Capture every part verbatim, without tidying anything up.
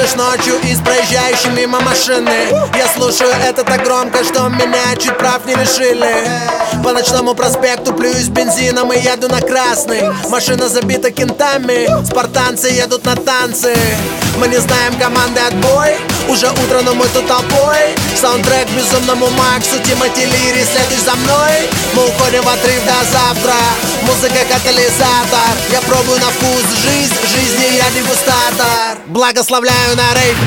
Едешь ночью и с проезжающей мимо машины. Я слушаю это так громко, что меня чуть прав не лишили. По ночному проспекту плююсь бензином и еду на красный. Машина забита кентами, спартанцы едут на танцы. Мы не знаем команды отбой, уже утро, но мы тут толпой. Саундтрек безумному Максу, Тимати Лири, следуй за мной. Мы уходим в отрыв до завтра, музыка катализатор. Я пробую на вкус жизнь, жизни я дегустатор. Благословляю на рейв.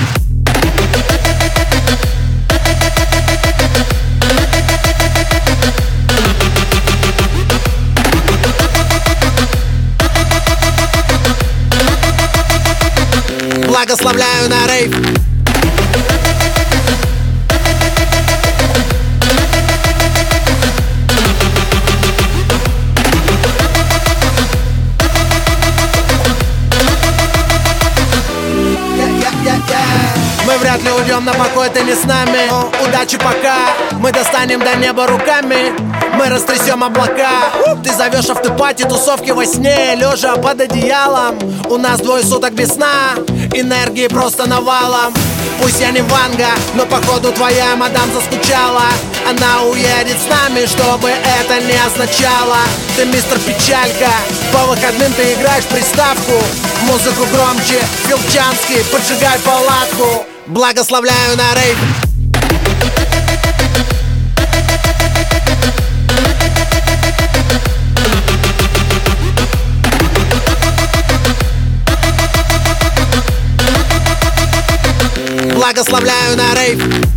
Благословляю на рейв. Мы вряд ли уйдем на покой, ты не с нами. Но удачи пока, мы достанем до неба руками. Мы растрясем облака. Ты зовешь автопати, тусовки во сне, лежа под одеялом. У нас двое суток без сна, энергии просто навалом. Пусть я не Ванга, но походу твоя мадам заскучала. Она уедет с нами, чтобы это не означало. Ты мистер Печалька, по выходным ты играешь приставку. Музыку громче, Филчанский, поджигай палатку. Благословляю на рейв. Благословляю на рейв.